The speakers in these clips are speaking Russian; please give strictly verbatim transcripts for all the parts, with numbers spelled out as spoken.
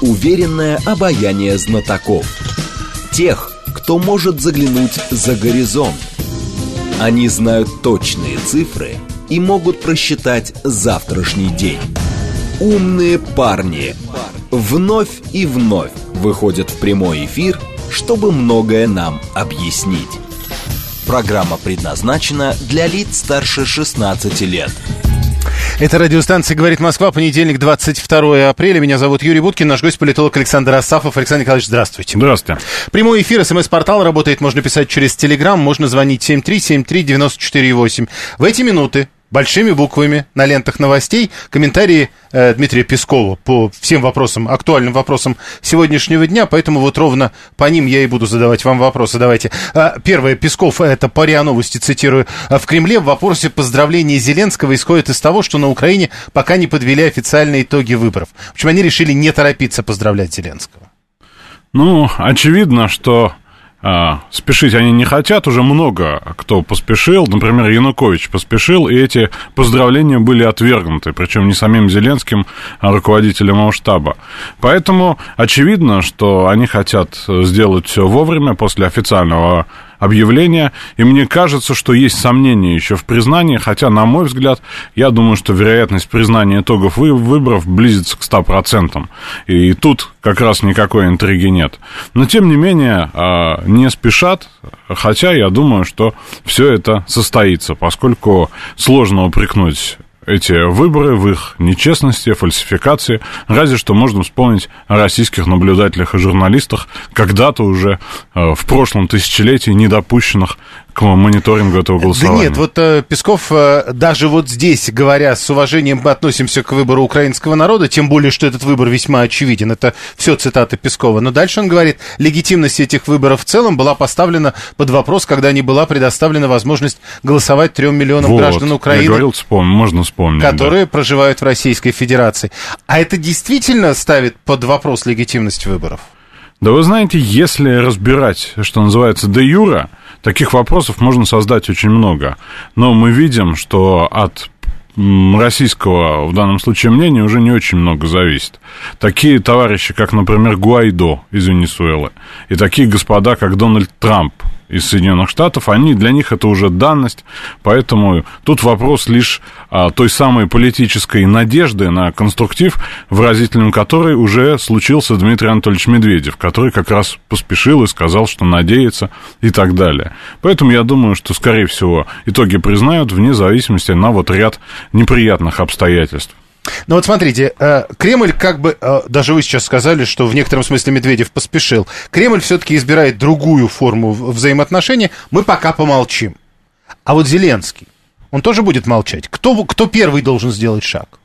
уверенное обаяние знатоков. Тех, кто может заглянуть за горизонт. Они знают точные цифры и могут просчитать завтрашний день. Умные парни вновь и вновь выходят в прямой эфир, чтобы многое нам объяснить. Программа предназначена для лиц старше шестнадцати лет. Это радиостанция «Говорит Москва», понедельник, двадцать второе апреля. Меня зовут Юрий Буткин, наш гость политолог Александр Асафов. Александр Николаевич, здравствуйте. Здравствуйте. Прямой эфир, СМС-портал работает, можно писать через Телеграм, можно звонить семь три семь три девять четыре восемь. В эти минуты большими буквами на лентах новостей комментарии э, Дмитрия Пескова по всем вопросам, актуальным вопросам сегодняшнего дня, поэтому вот ровно по ним я и буду задавать вам вопросы. Давайте. А, первое. Песков, это по РИА Новости, цитирую, в Кремле в вопросе поздравления Зеленского исходит из того, что на Украине пока не подвели официальные итоги выборов. В общем, они решили не торопиться поздравлять Зеленского. Ну, очевидно, что... А, спешить они не хотят, уже много кто поспешил, например, Янукович поспешил, и эти поздравления были отвергнуты, причем не самим Зеленским, а руководителем его штаба. Поэтому очевидно, что они хотят сделать все вовремя после официального объявления, и мне кажется, что есть сомнения еще в признании, хотя, на мой взгляд, я думаю, что вероятность признания итогов выборов близится к ста процентам, и тут как раз никакой интриги нет. Но, тем не менее, не спешат, хотя я думаю, что все это состоится, поскольку сложно упрекнуть эти выборы в их нечестности, фальсификации. Разве что можно вспомнить о российских наблюдателях и журналистах, когда-то уже э, в прошлом тысячелетии недопущенных к мониторингу этого голосования. Да нет, вот э, Песков э, даже вот здесь, говоря с уважением, мы относимся к выбору украинского народа, тем более, что этот выбор весьма очевиден. Это все цитаты Пескова. Но дальше он говорит, легитимность этих выборов в целом была поставлена под вопрос, когда не была предоставлена возможность голосовать трем миллионам вот, граждан Украины. Я говорил, вспомню, можно вспомнить. Которые да. проживают в Российской Федерации. А это действительно ставит под вопрос легитимность выборов? Да вы знаете, если разбирать, что называется, де юре, таких вопросов можно создать очень много. Но мы видим, что от российского, в данном случае, мнения уже не очень много зависит. Такие товарищи, как, например, Гуайдо из Венесуэлы, и такие господа, как Дональд Трамп из Соединенных Штатов, они, для них это уже данность, поэтому тут вопрос лишь а, той самой политической надежды на конструктив, выразителем которой уже случился Дмитрий Анатольевич Медведев, который как раз поспешил и сказал, что надеется и так далее. Поэтому я думаю, что, скорее всего, итоги признают вне зависимости на вот ряд неприятных обстоятельств. Ну вот смотрите, Кремль как бы, даже вы сейчас сказали, что в некотором смысле Медведев поспешил. Кремль все-таки избирает другую форму взаимоотношений, мы пока помолчим. А вот Зеленский, он тоже будет молчать? Кто, кто первый должен сделать шаг?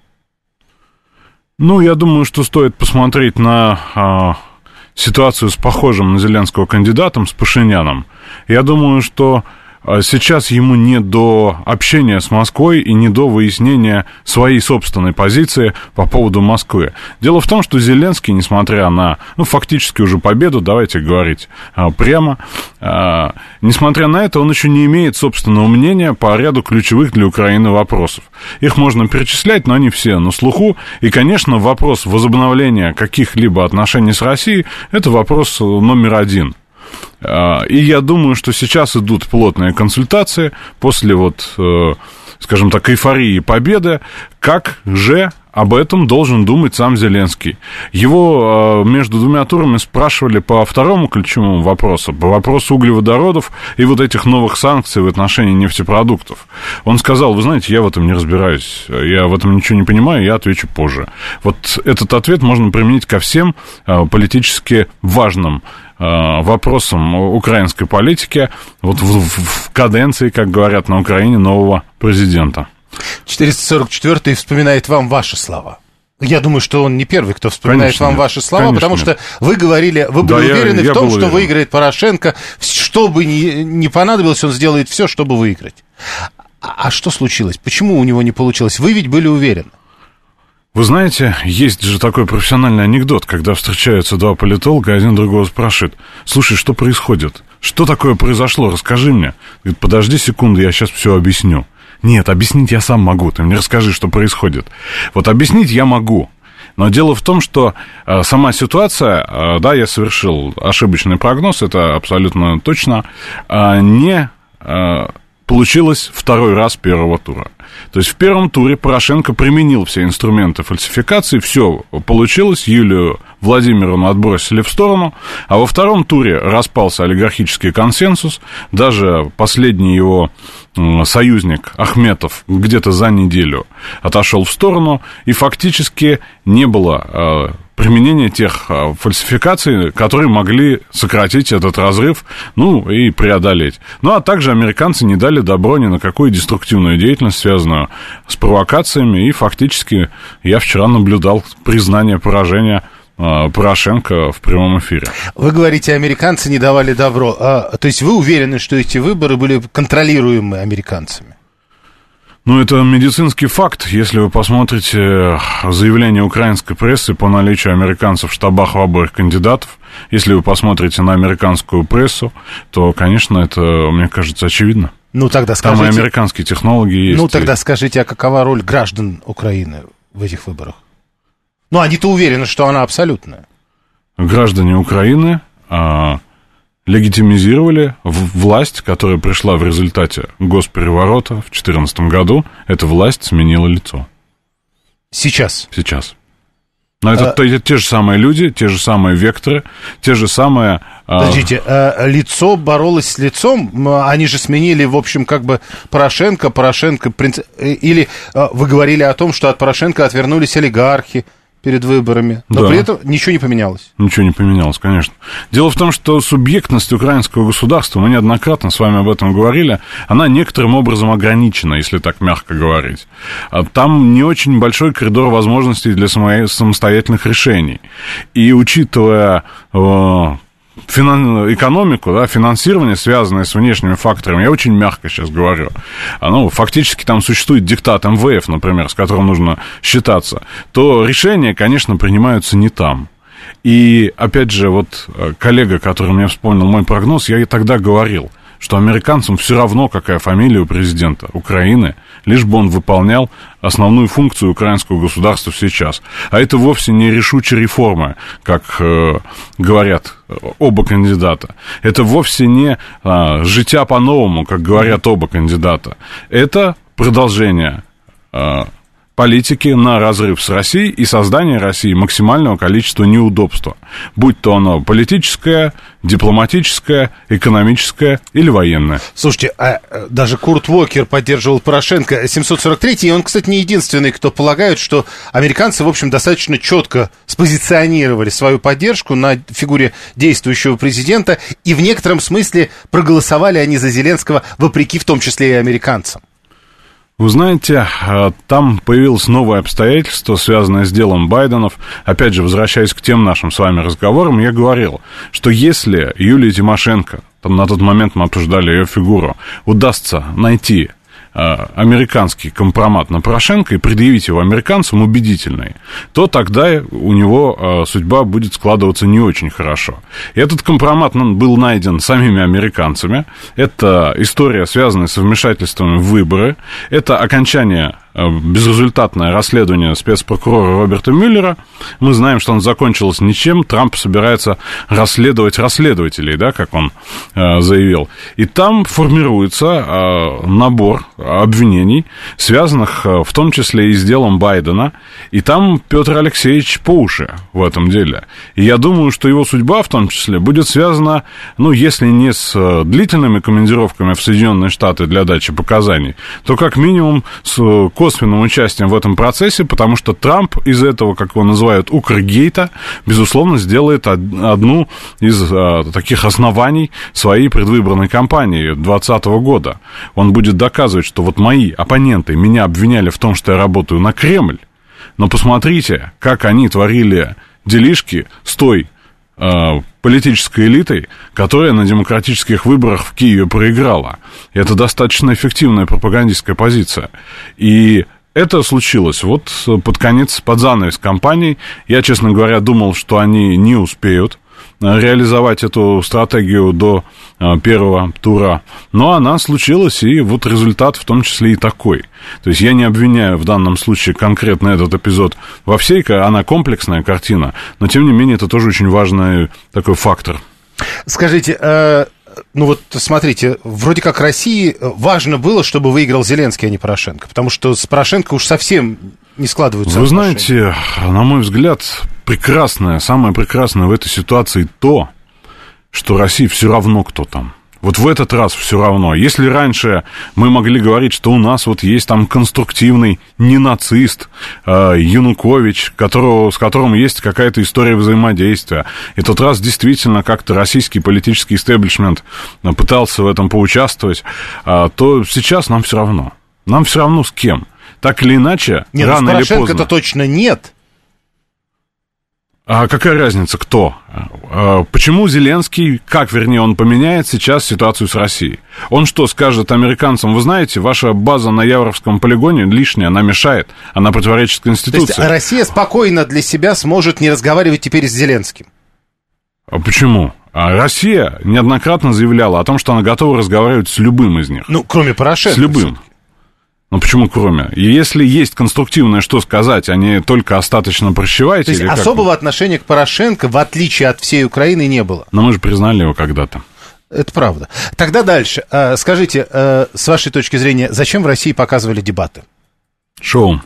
Ну, я думаю, что стоит посмотреть на а, ситуацию с похожим на Зеленского кандидатом, с Пашиняном. Я думаю, что сейчас ему не до общения с Москвой и не до выяснения своей собственной позиции по поводу Москвы. Дело в том, что Зеленский, несмотря на, ну, фактически уже победу, давайте говорить а, прямо, а, несмотря на это, он еще не имеет собственного мнения по ряду ключевых для Украины вопросов. Их можно перечислять, но они все на слуху. И, конечно, вопрос возобновления каких-либо отношений с Россией – это вопрос номер один. И я думаю, что сейчас идут плотные консультации после вот, скажем так, эйфории победы, как же об этом должен думать сам Зеленский. Его между двумя турами спрашивали по второму ключевому вопросу, по вопросу углеводородов и вот этих новых санкций в отношении нефтепродуктов. Он сказал, вы знаете, я в этом не разбираюсь, я в этом ничего не понимаю, я отвечу позже. Вот этот ответ можно применить ко всем политически важным вопросам украинской политики вот в, в каденции, как говорят на Украине, нового президента. четыреста сорок четвёртый вспоминает вам ваши слова. Я думаю, что он не первый, кто вспоминает конечно, вам нет. ваши слова, конечно, потому нет. что вы говорили, вы были да, уверены я, я в том, что уверен. выиграет Порошенко, что бы ни, ни понадобилось, он сделает все, чтобы выиграть. А, а что случилось? Почему у него не получилось? Вы ведь были уверены. Вы знаете, есть же такой профессиональный анекдот, когда встречаются два политолога, один другого спрашивает: слушай, что происходит? Что такое произошло? Расскажи мне. Говорит, подожди секунду, я сейчас все объясню. Нет, объяснить я сам могу, ты мне расскажи, что происходит. Вот объяснить я могу, Но дело в том, что э, сама ситуация, э, да, я совершил ошибочный прогноз, это абсолютно точно, э, не э, получилось второй раз первого тура. То есть в первом туре Порошенко применил все инструменты фальсификации, все получилось, Юлию Владимировну отбросили в сторону, а во втором туре распался олигархический консенсус, даже последний его союзник Ахметов где-то за неделю отошел в сторону, и фактически не было применения тех фальсификаций, которые могли сократить этот разрыв, ну, и преодолеть. Ну, а также американцы не дали добро ни на какую деструктивную деятельность, связанную с провокациями, и фактически я вчера наблюдал признание поражения Порошенко в прямом эфире. Вы говорите, американцы не давали добро. А, то есть вы уверены, что эти выборы были контролируемы американцами? Ну, это медицинский факт. Если вы посмотрите заявление украинской прессы по наличию американцев в штабах в обоих кандидатов, если вы посмотрите на американскую прессу, то, конечно, это, мне кажется, очевидно. Ну, тогда скажите... Там и американские технологии есть. Ну, тогда скажите, а какова роль граждан Украины в этих выборах? Ну, они-то уверены, что она абсолютная. Граждане Украины а, легитимизировали власть, которая пришла в результате госпереворота в две тысячи четырнадцатом году. Эта власть сменила лицо. Сейчас? Сейчас. Но это, а... то, это те же самые люди, те же самые векторы, те же самые... Подождите, а, лицо боролось с лицом? Они же сменили, в общем, как бы Порошенко, Порошенко... Принц... Или а, вы говорили о том, что от Порошенко отвернулись олигархи перед выборами, но да. При этом ничего не поменялось. Ничего не поменялось, конечно. Дело в том, что субъектность украинского государства, мы неоднократно с вами об этом говорили, она некоторым образом ограничена, если так мягко говорить. Там не очень большой коридор возможностей для самостоятельных решений. И учитывая... Финан... экономику, да, финансирование, связанное с внешними факторами, я очень мягко сейчас говорю, ну, фактически там существует диктат эм вэ эф, например, с которым нужно считаться, то решения, конечно, принимаются не там. И, опять же, вот коллега, который мне вспомнил мой прогноз, я и тогда говорил, что американцам все равно, какая фамилия у президента Украины, лишь бы он выполнял основную функцию украинского государства сейчас. А это вовсе не решучие реформы, как э, говорят оба кандидата. Это вовсе не э, життя по-новому, как говорят оба кандидата. Это продолжение э, политики на разрыв с Россией и создание России максимального количества неудобства, будь то оно политическое, дипломатическое, экономическое или военное. Слушайте, а даже Курт Уокер поддерживал Порошенко семьсот сорок третий, и он, кстати, не единственный, кто полагает, что американцы, в общем, достаточно четко спозиционировали свою поддержку на фигуре действующего президента, и в некотором смысле проголосовали они за Зеленского, вопреки в том числе и американцам. Вы знаете, там появилось новое обстоятельство, связанное с делом Байденов. Опять же, возвращаясь к тем нашим с вами разговорам, я говорил, что если Юлии Тимошенко, там на тот момент мы обсуждали ее фигуру, удастся найти американский компромат на Порошенко и предъявить его американцам убедительный, то тогда у него судьба будет складываться не очень хорошо. И этот компромат был найден самими американцами. Это история, связанная с вмешательством в выборы. Это окончание безрезультатное расследование спецпрокурора Роберта Мюллера. Мы знаем, что оно закончилось ничем. Трамп собирается расследовать расследователей, да, как он э, заявил. И там формируется э, набор обвинений, связанных э, в том числе и с делом Байдена. И там Петр Алексеевич по уши в этом деле. И я думаю, что его судьба в том числе будет связана, ну, если не с э, длительными командировками в Соединенные Штаты для дачи показаний, то как минимум с э, косвенным участием в этом процессе, потому что Трамп из этого, как его называют, Укргейта, безусловно, сделает одну из а, таких оснований своей предвыборной кампании двадцатого года. Он будет доказывать, что вот мои оппоненты меня обвиняли в том, что я работаю на Кремль, но посмотрите, как они творили делишки с той а, политической элитой, которая на демократических выборах в Киеве проиграла. Это достаточно эффективная пропагандистская позиция. И это случилось вот под конец, под занавес кампании. Я, честно говоря, думал, что они не успеют реализовать эту стратегию до первого тура. Но она случилась, и вот результат в том числе и такой. То есть я не обвиняю в данном случае конкретно этот эпизод во всей, она комплексная картина, но тем не менее это тоже очень важный такой фактор. Скажите, э, ну вот смотрите, вроде как России важно было, чтобы выиграл Зеленский, а не Порошенко, потому что с Порошенко уж совсем не складываются Вы отношения. знаете, на мой взгляд, прекрасное, самое прекрасное в этой ситуации то, что России все равно кто там. Вот в этот раз все равно. Если раньше мы могли говорить, что у нас вот есть там конструктивный ненацист э, Янукович, которого, с которым есть какая-то история взаимодействия, и тот раз действительно как-то российский политический истеблишмент пытался в этом поучаствовать, э, то сейчас нам все равно. Нам все равно с кем. Так или иначе, нет, рано или поздно... Порошенко-то точно нет. А какая разница, кто? Почему Зеленский, как, вернее, он поменяет сейчас ситуацию с Россией? Он что, скажет американцам: вы знаете, ваша база на Яворовском полигоне лишняя, она мешает, она противоречит Конституции. То есть Россия спокойно для себя сможет не разговаривать теперь с Зеленским? А почему? А Россия неоднократно заявляла о том, что она готова разговаривать с любым из них. Ну, кроме Порошенко. С любым. Ну, почему кроме? И если есть конструктивное что сказать, а не только остаточно прощевайте... То есть или особого как... отношения к Порошенко, в отличие от всей Украины, не было? Но мы же признали его когда-то. Это правда. Тогда дальше. Скажите, с вашей точки зрения, зачем в России показывали дебаты? Шоу.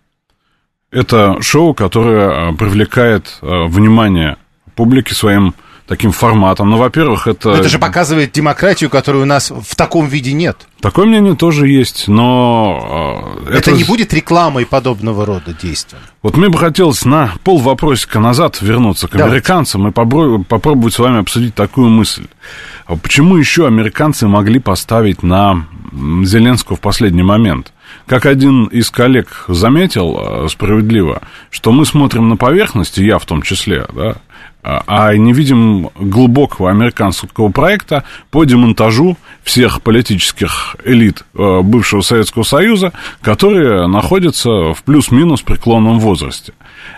Это шоу, которое привлекает внимание публики своим таким форматом. Ну, во-первых, это... Это же показывает демократию, которой у нас в таком виде нет. Такое мнение тоже есть, но... Это, это не будет рекламой подобного рода действия. Вот мне бы хотелось на полвопросика назад вернуться к Давайте. американцам и попробовать с вами обсудить такую мысль. Почему еще американцы могли поставить на Зеленского в последний момент? Как один из коллег заметил справедливо, что мы смотрим на поверхность, и я в том числе, да, а не видим глубокого американского проекта по демонтажу всех политических элит бывшего Советского Союза, которые находятся в плюс-минус преклонном возрасте.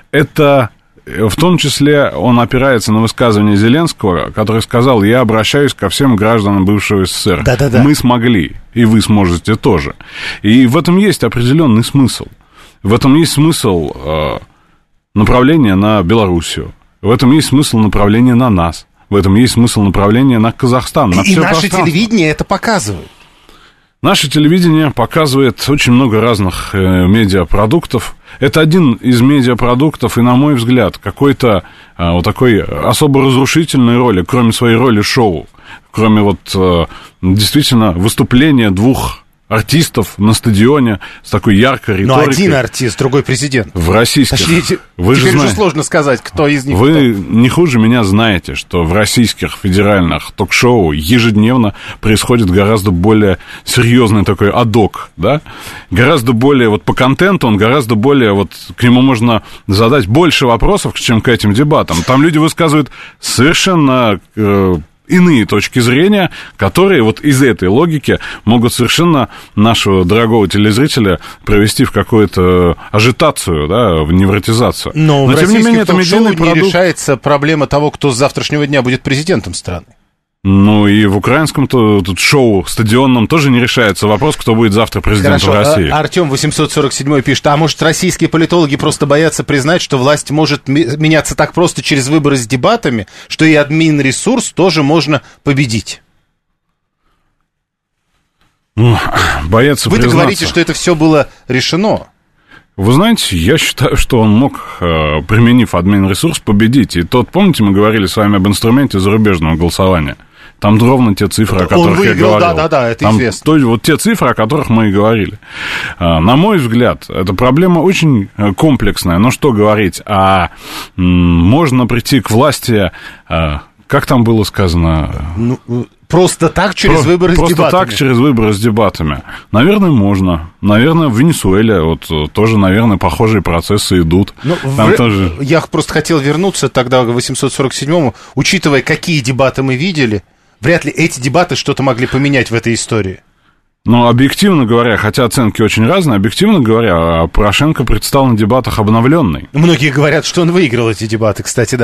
Это в том числе он опирается на высказывание Зеленского, который сказал: я обращаюсь ко всем гражданам бывшего СССР. Да-да-да. Мы смогли, и вы сможете тоже. И в этом есть определенный смысл. В этом есть смысл э, направления на Белоруссию. В этом есть смысл направления на нас. В этом есть смысл направления на Казахстан. На и все наше телевидение это показывает. Наше телевидение показывает очень много разных э, медиапродуктов. Это один из медиапродуктов, и, на мой взгляд, какой-то э, вот такой особо разрушительной роли, кроме своей роли шоу, кроме вот э, действительно выступления двух артистов на стадионе с такой яркой риторикой. Но один артист, другой президент. В российских... Точнее, вы теперь же уже сложно сказать, кто из них. Вы кто. не хуже меня знаете, что в российских федеральных ток-шоу ежедневно происходит гораздо более серьезный такой адок, да? Гораздо более, вот по контенту он гораздо более, вот к нему можно задать больше вопросов, чем к этим дебатам. Там люди высказывают совершенно... Э, иные точки зрения, которые вот из этой логики могут совершенно нашего дорогого телезрителя привести в какую-то ажитацию, да, в невротизацию. Но, Но в тем не менее, это медийный не продукт. Решается проблема того, кто с завтрашнего дня будет президентом страны. Ну, и в украинском-то тут шоу стадионном тоже не решается вопрос, кто будет завтра президентом Хорошо. России. А, Артем восемьсот сорок семь пишет: а может, российские политологи просто боятся признать, что власть может меняться так просто через выборы с дебатами, что и админ-ресурс тоже можно победить? Ну, боятся Вы-то признаться. говорите, что это все было решено. Вы знаете, я считаю, что он мог, применив админ-ресурс, победить. И тот, помните, мы говорили с вами об инструменте зарубежного голосования? Там ровно те цифры, о которых он выиграл, я говорил. Да, да, да, это Там, известно. То есть вот те цифры, о которых мы и говорили. На мой взгляд, эта проблема очень комплексная. Но что говорить, а можно прийти к власти, как там было сказано... Ну, просто так через Про, выборы с просто дебатами? Просто так через выборы с дебатами. Наверное, можно. Наверное, в Венесуэле вот тоже, наверное, похожие процессы идут. Ну, Там в... тоже... Я просто хотел вернуться тогда к восемьсот сорок седьмому. Учитывая, какие дебаты мы видели, вряд ли эти дебаты что-то могли поменять в этой истории. Но объективно говоря, хотя оценки очень разные, объективно говоря, Порошенко предстал на дебатах обновленный. Многие говорят, что он выиграл эти дебаты, кстати, да.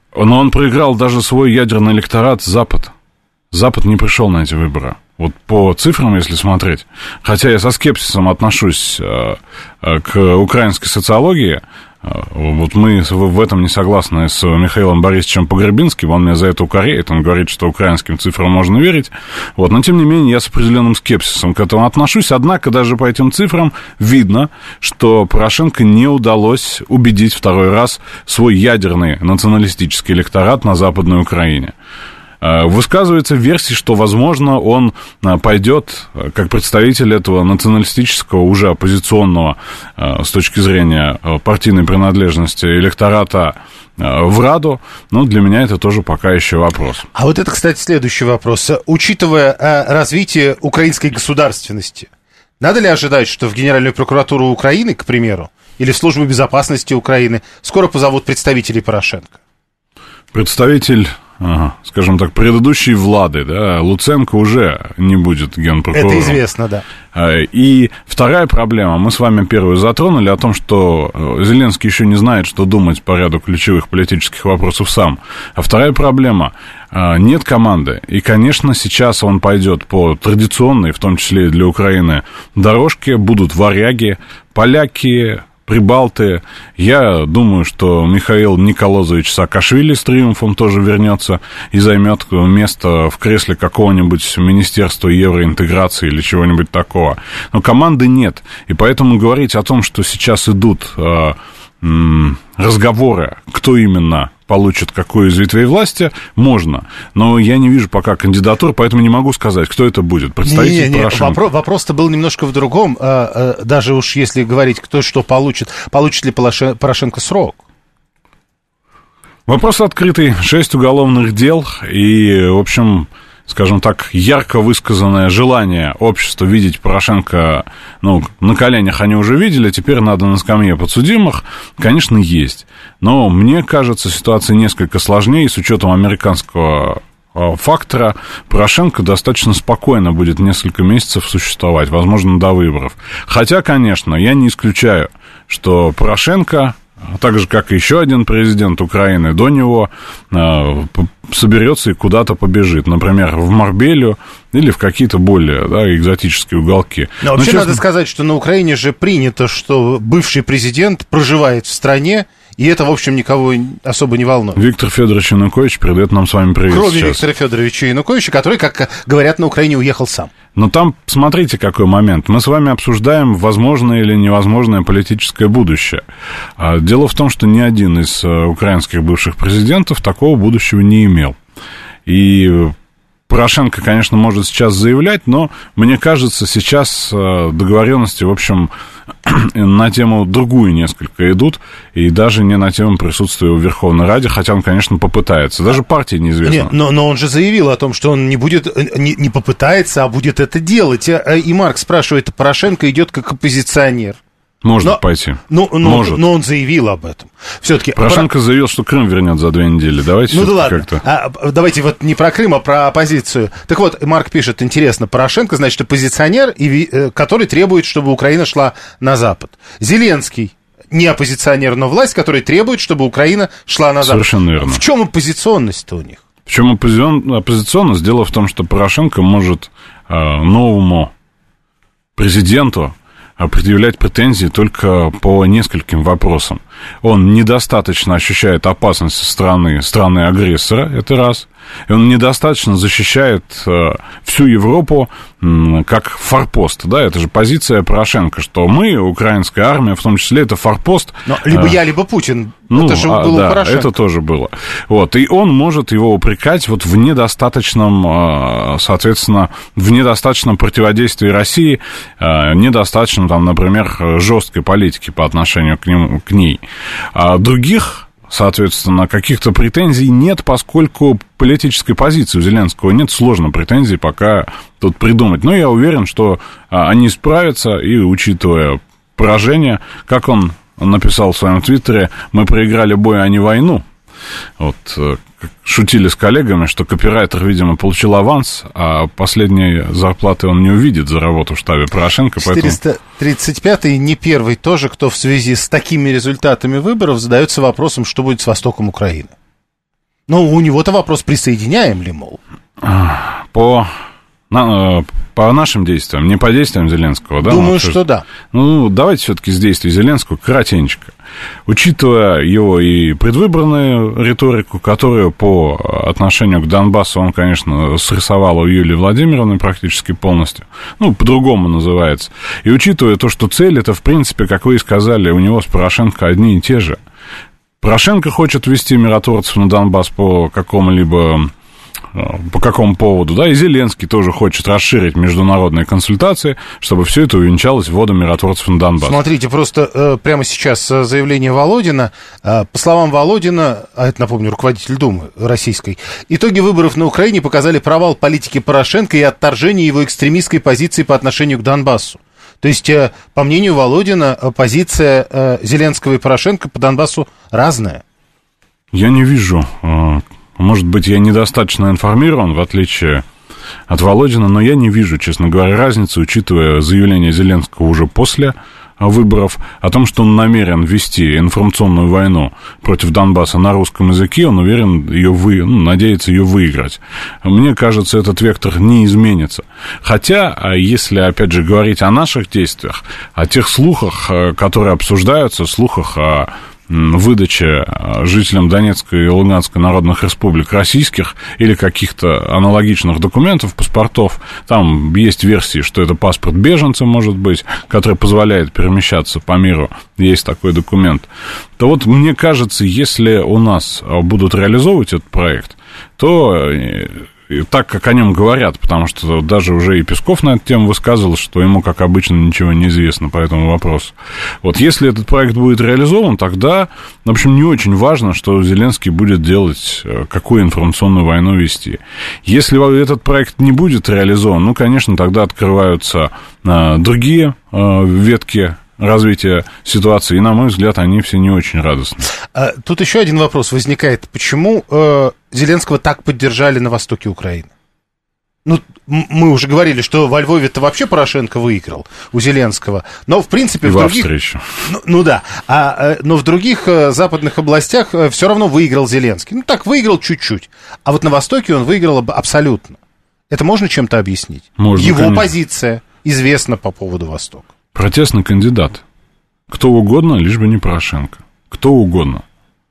Но он проиграл даже свой ядерный электорат Запад. Запад не пришел на эти выборы. Вот по цифрам, если смотреть, хотя я со скепсисом отношусь э, э, к украинской социологии, э, вот мы в этом не согласны с Михаилом Борисовичем Погребинским, он меня за это укоряет, он говорит, что украинским цифрам можно верить, вот, но тем не менее я с определенным скепсисом к этому отношусь, однако даже по этим цифрам видно, что Порошенко не удалось убедить второй раз свой ядерный националистический электорат на Западной Украине. Высказывается версия, что, возможно, он пойдет как представитель этого националистического, уже оппозиционного с точки зрения партийной принадлежности электората в Раду, но для меня это тоже пока еще вопрос. А вот это, кстати, следующий вопрос. Учитывая развитие украинской государственности, надо ли ожидать, что в Генеральную прокуратуру Украины, к примеру, или в Службу безопасности Украины скоро позовут представителей Порошенко? Представитель... Ага, скажем так, предыдущей Влады, да, Луценко уже не будет генпрокурором. Это известно, да. И вторая проблема, мы с вами первую затронули о том, что Зеленский еще не знает, что думать по ряду ключевых политических вопросов сам. А вторая проблема, нет команды. И, конечно, сейчас он пойдет по традиционной, в том числе и для Украины, дорожке, будут варяги, поляки, прибалты. Я думаю, что Михаил Николозович Саакашвили с триумфом тоже вернется и займет место в кресле какого-нибудь министерства евроинтеграции или чего-нибудь такого. Но команды нет. И поэтому говорить о том, что сейчас идут э, м, разговоры, кто именно получит какую из ветвей власти, можно. Но я не вижу пока кандидатур, поэтому не могу сказать, кто это будет. Представитель не, не, не. Порошенко. Вопрос, вопрос-то был немножко в другом. Даже уж если говорить, кто что получит. Получит ли Порошенко срок? Вопрос открытый. Шесть уголовных дел и, в общем... скажем так, ярко высказанное желание общества видеть Порошенко, ну, на коленях они уже видели, теперь надо на скамье подсудимых, конечно, есть. Но мне кажется, ситуация несколько сложнее, с учетом американского фактора, Порошенко достаточно спокойно будет несколько месяцев существовать, возможно, до выборов. Хотя, конечно, я не исключаю, что Порошенко... так же, как и еще один президент Украины до него, соберется и куда-то побежит. Например, в Марбелью или в какие-то более, да, экзотические уголки. Но вообще, Но, честно... надо сказать, что на Украине же принято, что бывший президент проживает в стране, и это, в общем, никого особо не волнует. Виктор Федорович Янукович передает нам с вами привет. Кроме сейчас. Виктора Федоровича Януковича, который, как говорят, на Украине уехал сам. Но там, смотрите, какой момент. Мы с вами обсуждаем возможное или невозможное политическое будущее. Дело в том, что ни один из украинских бывших президентов такого будущего не имел. И Порошенко, конечно, может сейчас заявлять, но, мне кажется, сейчас договоренности, в общем, на тему другую несколько идут, и даже не на тему присутствия в Верховной Раде, хотя он, конечно, попытается. Даже партии неизвестно. Нет, но, но он же заявил о том, что он не будет, не, не попытается, а будет это делать. И Марк спрашивает, Порошенко идет как оппозиционер. Может но, пойти. Ну, но, Может. но он заявил об этом. Все-таки Порошенко про... заявил, что Крым вернет за две недели. Давайте ну да ладно. как-то... А, давайте вот не про Крым, а про оппозицию. Так вот, Марк пишет, интересно, Порошенко, значит, оппозиционер, и, э, который требует, чтобы Украина шла на Запад. Зеленский не оппозиционер, но власть, которая требует, чтобы Украина шла на Запад. Совершенно верно. В чем оппозиционность-то у них? В чем оппозиционность? Дело в том, что Порошенко может э, новому президенту предъявлять претензии только по нескольким вопросам. Он недостаточно ощущает опасность со стороны страны-агрессора, это раз. И он недостаточно защищает э, всю Европу э, как форпост. Да, это же позиция Порошенко, что мы, украинская армия, в том числе, это форпост. Но либо э, я, либо Путин. Ну, это же было а, у да, Порошенко. Это тоже было. Вот, и он может его упрекать вот в недостаточном, э, соответственно, в недостаточном противодействии России, э, недостаточно, там, например, жесткой политики по отношению к, нему, к ней. А других... Соответственно, каких-то претензий нет, поскольку политической позиции у Зеленского нет, сложно претензий пока тут придумать. Но я уверен, что они справятся, и, учитывая поражение, как он написал в своем твиттере, мы проиграли бой, а не войну. Вот, шутили с коллегами, что копирайтер, видимо, получил аванс, а последней зарплаты он не увидит за работу в штабе Порошенко. четыреста тридцать пятый не первый тоже, кто в связи с такими результатами выборов задается вопросом, что будет с востоком Украины. Но у него-то вопрос, присоединяем ли, мол? По... На, по нашим действиям, не по действиям Зеленского, да? Думаю, что да. Ну, давайте все-таки с действий Зеленского коротенько. Учитывая его и предвыборную риторику, которую по отношению к Донбассу он, конечно, срисовал у Юлии Владимировны практически полностью, ну, по-другому называется, и учитывая то, что цель это, в принципе, как вы и сказали, у него с Порошенко одни и те же. Порошенко хочет ввести миротворцев на Донбасс по какому-либо... по какому поводу, да, и Зеленский тоже хочет расширить международные консультации, чтобы все это увенчалось вводом миротворцев на Донбасс. Смотрите, просто э, прямо сейчас заявление Володина, э, по словам Володина, а это, напомню, руководитель Думы российской, итоги выборов на Украине показали провал политики Порошенко и отторжение его экстремистской позиции по отношению к Донбассу. То есть, э, по мнению Володина, позиция э, Зеленского и Порошенко по Донбассу разная. Я не вижу... Э... Может быть, я недостаточно информирован, в отличие от Володина, но я не вижу, честно говоря, разницы, учитывая заявление Зеленского уже после выборов о том, что он намерен вести информационную войну против Донбасса на русском языке, он уверен ее вы, ну, надеется ее выиграть. Мне кажется, этот вектор не изменится. Хотя, если, опять же, говорить о наших действиях, о тех слухах, которые обсуждаются, слухах о выдаче жителям Донецкой и Луганской народных республик российских или каких-то аналогичных документов, паспортов. Там есть версии, что это паспорт беженца, может быть, который позволяет перемещаться по миру. Есть такой документ. То вот, мне кажется, если у нас будут реализовывать этот проект, то... так, как о нем говорят, потому что даже уже и Песков на эту тему высказывал, что ему, как обычно, ничего не известно по этому вопросу. Вот если этот проект будет реализован, тогда, в общем, не очень важно, что Зеленский будет делать, какую информационную войну вести. Если этот проект не будет реализован, ну, конечно, тогда открываются другие ветки развития ситуации, и, на мой взгляд, они все не очень радостны. Тут еще один вопрос возникает. Почему э, Зеленского так поддержали на востоке Украины? Ну, мы уже говорили, что во Львове-то вообще Порошенко выиграл у Зеленского, но, в принципе, и в других... Ну, ну да, а, но в других западных областях все равно выиграл Зеленский. Ну, так, выиграл чуть-чуть. А вот на востоке он выиграл абсолютно. Это можно чем-то объяснить? Можно, Его конечно. Позиция известна по поводу Востока. Протестный кандидат. Кто угодно, лишь бы не Порошенко. Кто угодно.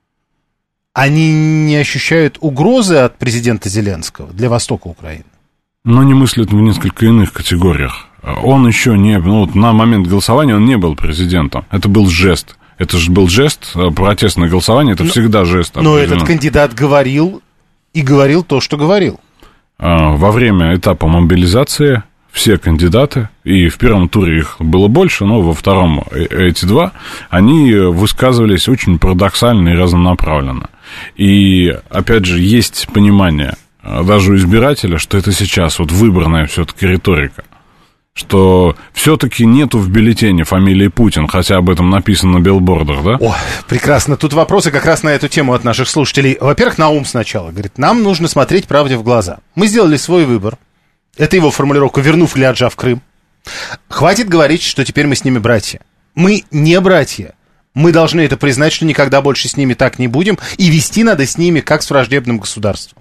Они не ощущают угрозы от президента Зеленского для Востока Украины? Но не мыслят в несколько иных категориях. Он еще не... Ну, вот на момент голосования он не был президентом. Это был жест. Это же был жест, протестное голосование, это но, всегда жест. Но этот кандидат говорил и говорил то, что говорил. Во время этапа мобилизации... Все кандидаты, и в первом туре их было больше, но во втором эти два, они высказывались очень парадоксально и разнонаправленно. И, опять же, есть понимание даже у избирателя, что это сейчас вот выборная все-таки риторика, что все-таки нету в бюллетене фамилии Путин, хотя об этом написано на билбордах, да? О, прекрасно. Тут вопросы как раз на эту тему от наших слушателей. Во-первых, Наум сначала говорит, нам нужно смотреть правде в глаза. Мы сделали свой выбор. Это его формулировка, вернув или отжав Крым. Хватит говорить, что теперь мы с ними братья. Мы не братья. Мы должны это признать, что никогда больше с ними так не будем, и вести надо с ними, как с враждебным государством.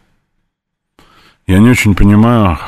Я не очень понимаю,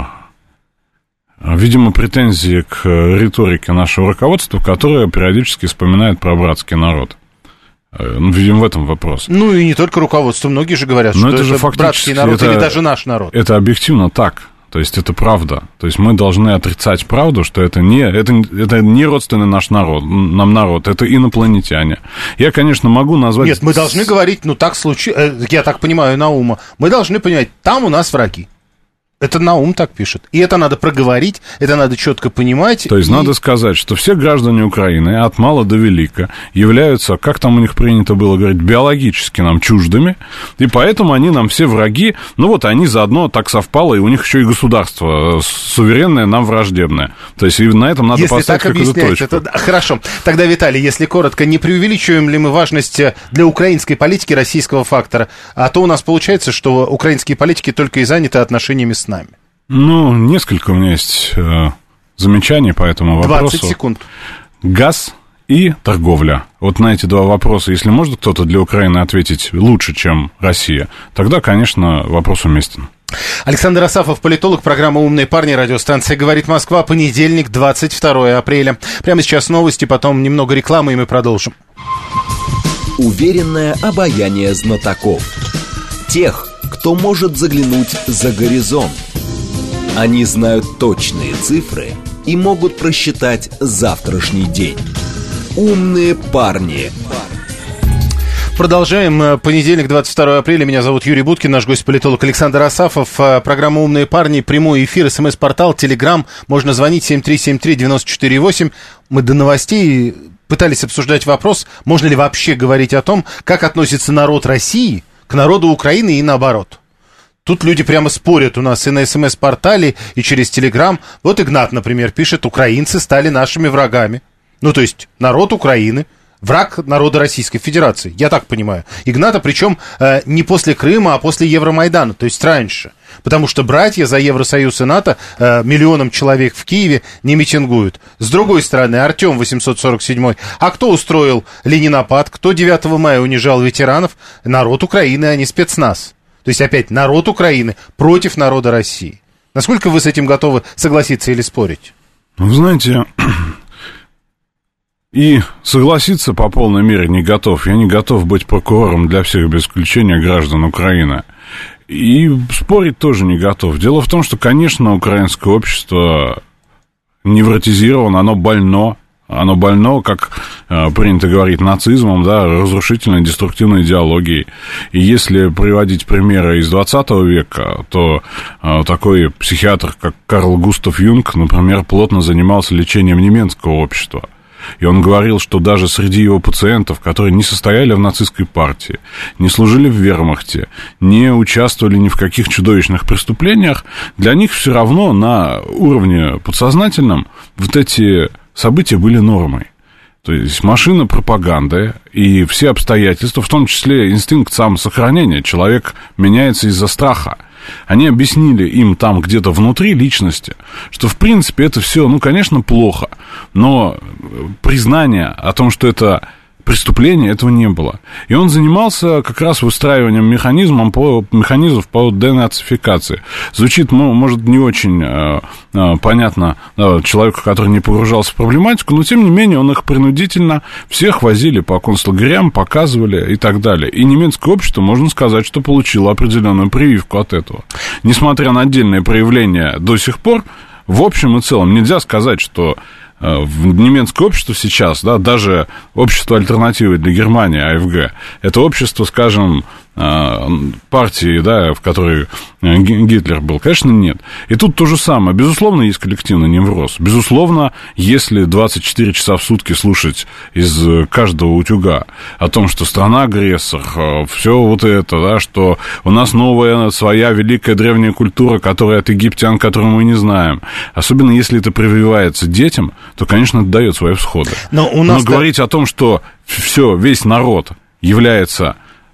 видимо, претензии к риторике нашего руководства, которое периодически вспоминает про братский народ. Ну, видимо, в этом вопрос. Ну, и не только руководство, многие же говорят, но что это, это же братский народ это, или даже наш народ. Это объективно так. То есть это правда. То есть мы должны отрицать правду, что это не, это, это не родственный наш народ, нам народ, это инопланетяне. Я, конечно, могу назвать... Нет, мы должны говорить, ну так случилось, я так понимаю, Наума, мы должны понимать, там у нас враги. Это Наум так пишет. И это надо проговорить, это надо четко понимать. То есть и... надо сказать, что все граждане Украины от мала до велика являются, как там у них принято было говорить, биологически нам чуждыми, и поэтому они нам все враги. Ну вот они заодно так совпало, и у них еще и государство суверенное нам враждебное. То есть и на этом надо если поставить какую-то точку. Это... Хорошо. Тогда, Виталий, если коротко, не преувеличиваем ли мы важность для украинской политики российского фактора? А то у нас получается, что украинские политики только и заняты отношениями с нами. Ну, несколько у меня есть э, замечаний по этому вопросу. двадцать секунд. Газ и торговля. Вот на эти два вопроса, если может кто-то для Украины ответить лучше, чем Россия, тогда, конечно, вопрос уместен. Александр Асафов, политолог, программа «Умные парни», радиостанция «Говорит Москва», понедельник, двадцать второе апреля. Прямо сейчас новости, потом немного рекламы, и мы продолжим. Уверенное обаяние знатоков. Тех, кто может заглянуть за горизонт. Они знают точные цифры и могут просчитать завтрашний день. «Умные парни». Продолжаем. Понедельник, двадцать второе апреля. Меня зовут Юрий Буткин, наш гость-политолог Александр Асафов. Программа «Умные парни», прямой эфир, смс-портал, телеграм. Можно звонить семь три семь три девять четыре восемь. Мы до новостей пытались обсуждать вопрос, можно ли вообще говорить о том, как относится народ России к народу Украины и наоборот. Тут люди прямо спорят у нас и на смс-портале, и через телеграм. Вот Игнат, например, пишет: украинцы стали нашими врагами. Ну, то есть народ Украины враг народа Российской Федерации, я так понимаю. Игната, причем э, не после Крыма, а после Евромайдана, то есть раньше. Потому что братья за Евросоюз и НАТО э, миллионам человек в Киеве не митингуют. С другой стороны, Артем восемьсот сорок семь. А кто устроил ленинопад? Кто девятого мая унижал ветеранов? Народ Украины, а не спецназ. То есть опять народ Украины против народа России. Насколько вы с этим готовы согласиться или спорить? Вы знаете... И согласиться по полной мере не готов. Я не готов быть прокурором для всех без исключения граждан Украины. И спорить тоже не готов. Дело в том, что, конечно, украинское общество невротизировано, оно больно. Оно больно, как э, принято говорить, нацизмом, да, разрушительной, деструктивной идеологией. И если приводить примеры из двадцатого века, то э, такой психиатр, как Карл Густав Юнг, например, плотно занимался лечением немецкого общества. И он говорил, что даже среди его пациентов, которые не состояли в нацистской партии, не служили в вермахте, не участвовали ни в каких чудовищных преступлениях, для них все равно на уровне подсознательном вот эти события были нормой. То есть машина пропаганды и все обстоятельства, в том числе инстинкт самосохранения, человек меняется из-за страха. Они объяснили им там где-то внутри личности, что в принципе это все, ну, конечно, плохо, но признание о том, что это преступления, этого не было. И он занимался как раз выстраиванием механизмов по, механизмов по денацификации. Звучит, ну, может, не очень э, э, понятно э, человеку, который не погружался в проблематику, но, тем не менее, он их принудительно всех возили по концлагерям, показывали и так далее. И немецкое общество, можно сказать, что получило определенную прививку от этого. Несмотря на отдельные проявления до сих пор, в общем и целом нельзя сказать, что в немецкое общество сейчас, да, даже общество альтернативы для Германии, АФГ, это общество, скажем, партии, да, в которой Гитлер был, конечно, нет. И тут то же самое. Безусловно, есть коллективный невроз. Безусловно, если двадцать четыре часа в сутки слушать из каждого утюга о том, что страна-агрессор, все вот это, да, что у нас новая, своя великая древняя культура, которая от египтян, которую мы не знаем. Особенно, если это прививается детям, то, конечно, это дает свои всходы. Но, у нас Но да... говорить о том, что все, весь народ является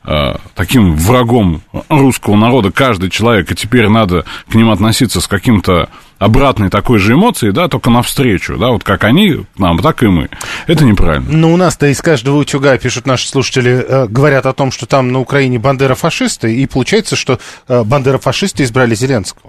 таким врагом русского народа, каждый человек, и теперь надо к ним относиться с каким-то обратной такой же эмоцией, да, только навстречу, да, вот как они к нам, так и мы. Это неправильно. Ну, у нас-то из каждого утюга, пишут наши слушатели, э, говорят о том, что там на Украине бандерофашисты, и получается, что э, бандерофашисты избрали Зеленского.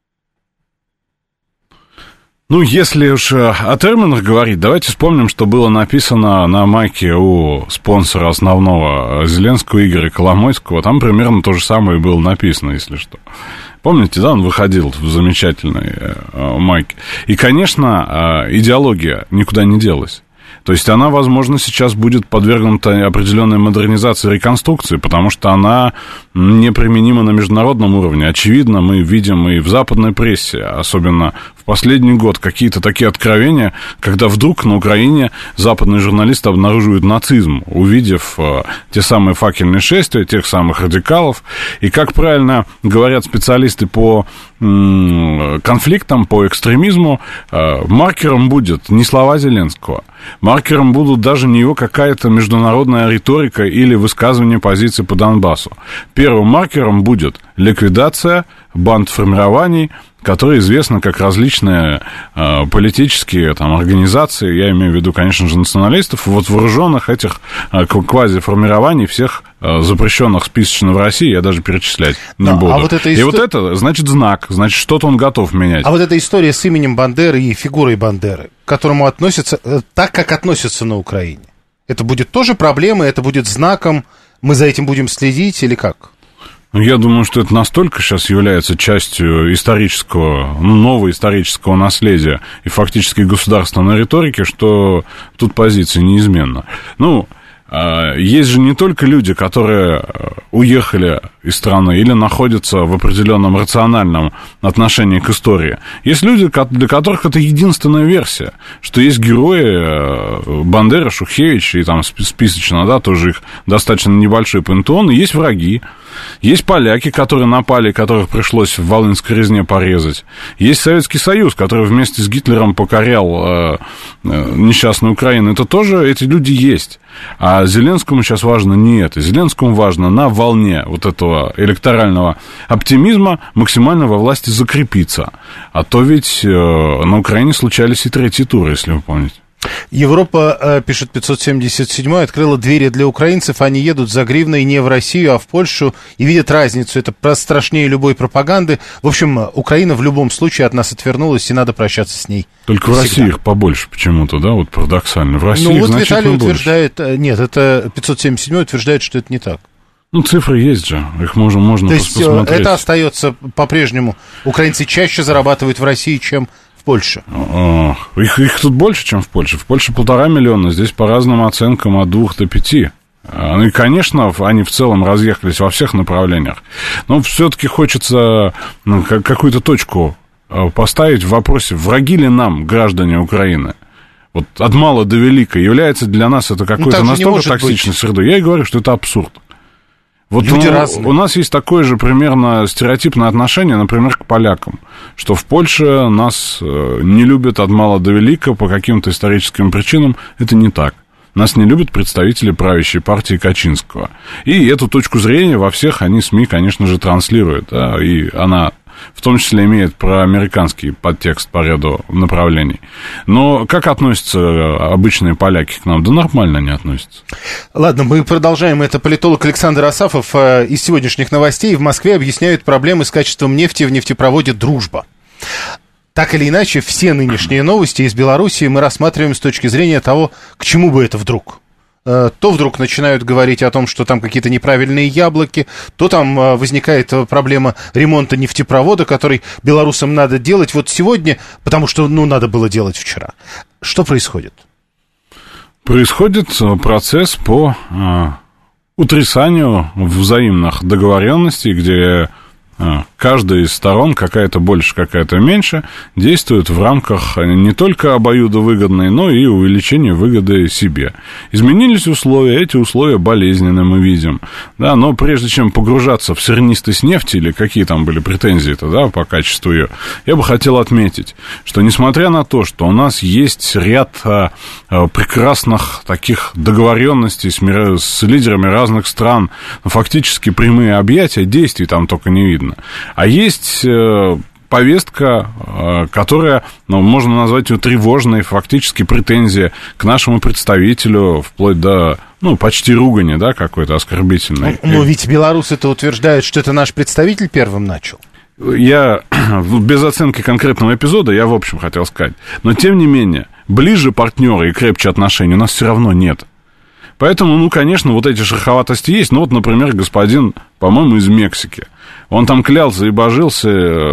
Ну, если уж о терминах говорить, давайте вспомним, что было написано на майке у спонсора основного Зеленского, Игоря Коломойского. Там примерно то же самое было написано, если что. Помните, да, он выходил в замечательной майке. И, конечно, идеология никуда не делась. То есть она, возможно, сейчас будет подвергнута определенной модернизации, реконструкции, потому что она неприменима на международном уровне. Очевидно, мы видим и в западной прессе, особенно в последний год, какие-то такие откровения, когда вдруг на Украине западные журналисты обнаруживают нацизм, увидев э, те самые факельные шествия, тех самых радикалов. И, как правильно говорят специалисты по м- конфликтам, по экстремизму, э, маркером будет не слова Зеленского, маркером будут даже не его какая-то международная риторика или высказывание позиции по Донбассу. Первым маркером будет ликвидация бандформирований, которые известны как различные э, политические там, организации, я имею в виду, конечно же, националистов, вот вооруженных этих э, квазиформирований всех э, запрещенных списочно в России, я даже перечислять не да, буду. А вот эта истор... И вот это, значит, знак, значит, что-то он готов менять. А вот эта история с именем Бандеры и фигурой Бандеры, к которому относятся э, так, как относятся на Украине, это будет тоже проблемой, это будет знаком, мы за этим будем следить или как? Я думаю, что это настолько сейчас является частью исторического, ну, нового исторического наследия и фактически государственной риторики, что тут позиция неизменна. Ну, есть же не только люди, которые уехали из страны или находятся в определенном рациональном отношении к истории. Есть люди, для которых это единственная версия, что есть герои Бандера, Шухевич, и там списочно, да, тоже их достаточно небольшой пантеон, и есть враги. Есть поляки, которые напали, которых пришлось в Волынской резне порезать. Есть Советский Союз, который вместе с Гитлером покорял э, э, несчастную Украину. Это тоже, эти люди есть. А Зеленскому сейчас важно не это. Зеленскому важно на волне вот этого электорального оптимизма максимально во власти закрепиться. А то ведь э, на Украине случались и третьи туры, если вы помните. Европа, пишет пятьсот семьдесят седьмой, открыла двери для украинцев, они едут за гривной не в Россию, а в Польшу, и видят разницу, это страшнее любой пропаганды. В общем, Украина в любом случае от нас отвернулась, и надо прощаться с ней. Только всегда. В России их побольше почему-то, да, вот парадоксально. В России ну, их вот значительно Виталий больше. Утверждает, нет, это пятьсот семьдесят седьмой утверждает, что это не так. Ну, цифры есть же, их можно, можно То есть посмотреть. Это остается по-прежнему. Украинцы чаще зарабатывают в России, чем в Польше. Их, их тут больше, чем в Польше. В Польше полтора миллиона, здесь по разным оценкам от двух до пяти. Ну и, конечно, они в целом разъехались во всех направлениях. Но все-таки хочется ну, какую-то точку поставить в вопросе, враги ли нам граждане Украины? Вот от мала до велика является для нас это какой-то ну, настолько токсичной средой. Я и говорю, что это абсурд. Вот Люди у, разные. У нас есть такое же примерно стереотипное отношение, например, к полякам, что в Польше нас не любят от мала до велика по каким-то историческим причинам. Это не так. Нас не любят представители правящей партии Качинского. И эту точку зрения во всех они СМИ, конечно же, транслируют. Да, и она в том числе имеет проамериканский подтекст по ряду направлений. Но как относятся обычные поляки к нам? Да нормально не относятся. Ладно, мы продолжаем. Это политолог Александр Асафов. Из сегодняшних новостей в Москве объясняют проблемы с качеством нефти в нефтепроводе «Дружба». Так или иначе, все нынешние новости из Белоруссии мы рассматриваем с точки зрения того, к чему бы это вдруг. То вдруг начинают говорить о том, что там какие-то неправильные яблоки, то там возникает проблема ремонта нефтепровода, который белорусам надо делать вот сегодня, потому что, ну, надо было делать вчера. Что происходит? Происходит процесс по а, утрясанию взаимных договоренностей, где а, каждая из сторон, какая-то больше, какая-то меньше, действует в рамках не только обоюдовыгодной, но и увеличения выгоды себе. Изменились условия, эти условия болезненные мы видим, да, но прежде чем погружаться в сернистость нефти, или какие там были претензии-то, да, по качеству ее, я бы хотел отметить, что несмотря на то, что у нас есть ряд а, а, прекрасных таких договоренностей с, мир... с лидерами разных стран, фактически прямые объятия, действий там только не видно. А есть э, повестка, э, которая, ну, можно назвать ее тревожной, фактически претензия к нашему представителю, вплоть до, ну, почти ругани, да, какой-то оскорбительной. Но ведь белорусы-то утверждают, что это наш представитель первым начал. Я, без оценки конкретного эпизода, я в общем хотел сказать. Но, тем не менее, ближе партнеры и крепче отношения у нас все равно нет. Поэтому, ну, конечно, вот эти шероховатости есть. Ну, вот, например, господин, по-моему, из Мексики. Он там клялся и божился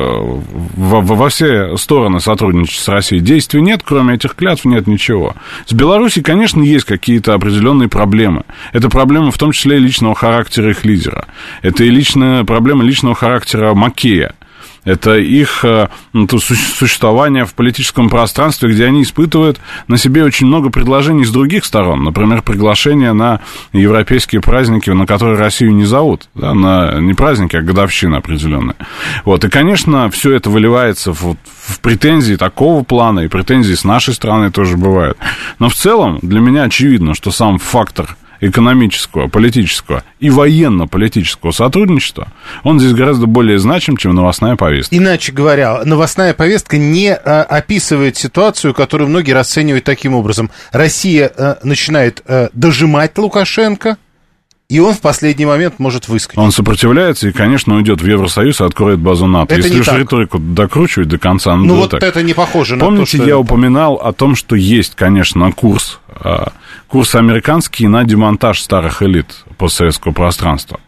во, во все стороны сотрудничать с Россией. Действий нет, кроме этих клятв нет ничего. С Белоруссией, конечно, есть какие-то определенные проблемы. Это проблемы в том числе и личного характера их лидера. Это и личная проблема личного характера Макея. Это их ну, существование в политическом пространстве, где они испытывают на себе очень много предложений с других сторон. Например, приглашение на европейские праздники, на которые Россию не зовут. Да, на, не праздники, а годовщины определенные. Вот. И, конечно, все это выливается в, в претензии такого плана, и претензии с нашей стороны тоже бывают. Но в целом для меня очевидно, что сам фактор экономического, политического и военно-политического сотрудничества, он здесь гораздо более значим, чем новостная повестка. Иначе говоря, новостная повестка не а, описывает ситуацию, которую многие расценивают таким образом. Россия а, начинает а, дожимать Лукашенко, и он в последний момент может выскочить. Он сопротивляется и, конечно, уйдет в Евросоюз и откроет базу НАТО. Это Если не уж так. риторику докручивать до конца, ну, ну вот так. это не похоже на Помните, то, что... я упоминал о том, что есть, конечно, курс, курс американский на демонтаж старых элит постсоветского пространства.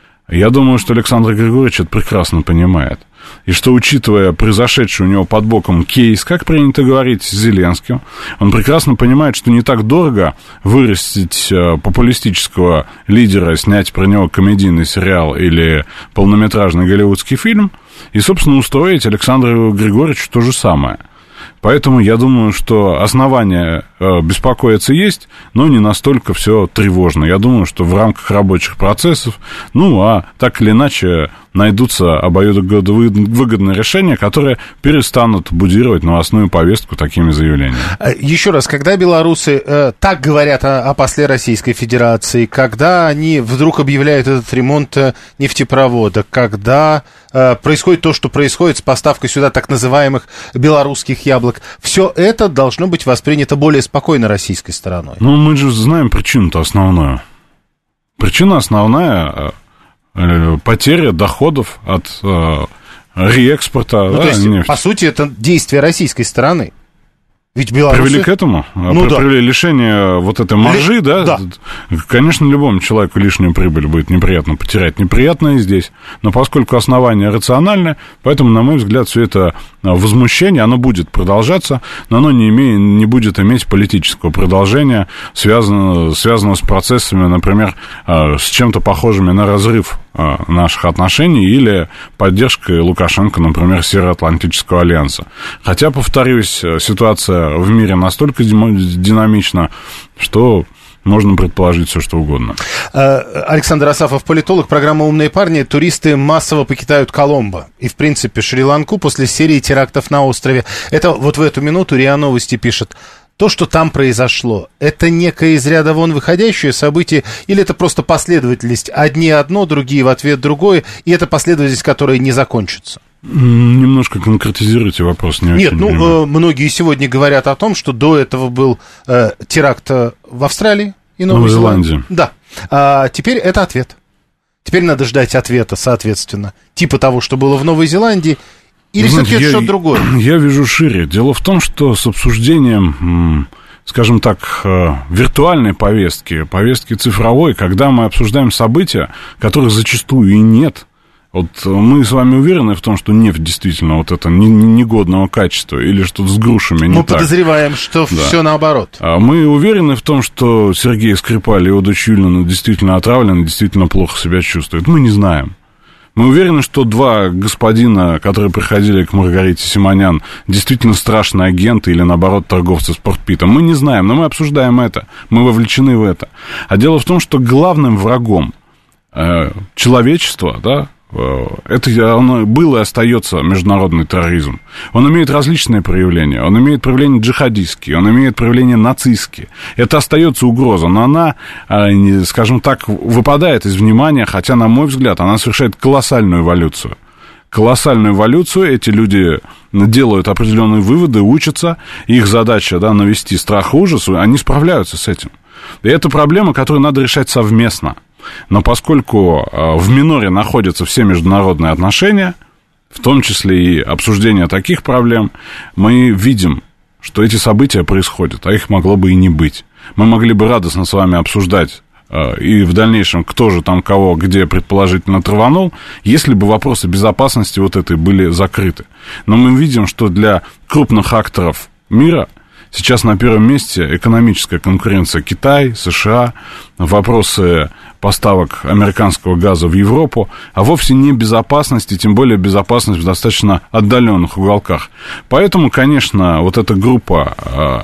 Я думаю, что Александр Григорьевич это прекрасно понимает. И что, учитывая произошедший у него под боком кейс, как принято говорить, с Зеленским, он прекрасно понимает, что не так дорого вырастить популистического лидера, снять про него комедийный сериал или полнометражный голливудский фильм, и, собственно, устроить Александру Григорьевичу то же самое. Поэтому я думаю, что основания э, беспокоиться есть, но не настолько все тревожно. Я думаю, что в рамках рабочих процессов, ну, а так или иначе найдутся обоюдовыгодные решения, которые перестанут будировать новостную повестку такими заявлениями. Еще раз, когда белорусы э, так говорят о, о после Российской Федерации, когда они вдруг объявляют этот ремонт нефтепровода, когда э, происходит то, что происходит с поставкой сюда так называемых белорусских яблок, все это должно быть воспринято более спокойно российской стороной. Ну, мы же знаем причину-то основную. Причина основная — потеря доходов от э, реэкспорта, ну, да, то есть, нефти. По сути, это действие российской стороны. Ведь белорусы... Привели к этому? Ну, Привели да. лишение вот этой маржи, Ли... да? да? Конечно, любому человеку лишнюю прибыль будет неприятно потерять. Неприятно и здесь. Но поскольку основания рациональны, поэтому, на мой взгляд, все это возмущение, оно будет продолжаться, но оно не, имеет, не будет иметь политического продолжения, связанного, связанного с процессами, например, с чем-то похожими на разрыв наших отношений или поддержкой Лукашенко, например, Североатлантического альянса. Хотя, повторюсь, ситуация в мире настолько динамична, что можно предположить все, что угодно. Александр Асафов, политолог, программа «Умные парни». Туристы массово покидают Коломбо и, в принципе, Шри-Ланку после серии терактов на острове. Это вот в эту минуту РИА Новости пишет. То, что там произошло, это некое из ряда вон выходящее событие, или это просто последовательность? Одни одно, другие в ответ другое, и это последовательность, которая не закончится? Немножко конкретизируйте вопрос. Не Нет, очень ну, понимаю. э, многие сегодня говорят о том, что до этого был э, теракт в Австралии и Новой, Новой Зеландии. Зеландии. Да. А теперь это ответ. Теперь надо ждать ответа, соответственно, типа того, что было в Новой Зеландии. Или Вы все-таки знаете, это я, что-то другое? Я вижу шире. Дело в том, что с обсуждением, скажем так, виртуальной повестки, повестки цифровой, когда мы обсуждаем события, которых зачастую и нет, вот мы с вами уверены в том, что нефть действительно вот это негодного качества или что-то с грушами не Мы так? подозреваем, что да. все наоборот. А мы уверены в том, что Сергей Скрипаль и его дочь Юлина действительно отравлены, действительно плохо себя чувствуют? Мы не знаем. Мы уверены, что два господина, которые приходили к Маргарите Симонян, действительно страшные агенты или, наоборот, торговцы спортпитом. Мы не знаем, но мы обсуждаем это, мы вовлечены в это. А дело в том, что главным врагом э, человечества, да, это он был и остается международный терроризм. Он имеет различные проявления. Он имеет проявления джихадистские, он имеет проявления нацистские. Это остается угроза, но она, скажем так, выпадает из внимания, хотя, на мой взгляд, она совершает колоссальную эволюцию. Колоссальную эволюцию, эти люди делают определенные выводы, учатся, их задача, да, навести страх и ужас, они справляются с этим. И это проблема, которую надо решать совместно. Но поскольку в миноре находятся все международные отношения, в том числе и обсуждение таких проблем, мы видим, что эти события происходят, а их могло бы и не быть. Мы могли бы радостно с вами обсуждать и в дальнейшем, кто же там кого где предположительно траванул, если бы вопросы безопасности вот этой были закрыты. Но мы видим, что для крупных акторов мира сейчас на первом месте экономическая конкуренция Китай, США, вопросы поставок американского газа в Европу, а вовсе не безопасность, и тем более безопасность в достаточно отдаленных уголках. Поэтому, конечно, вот эта группа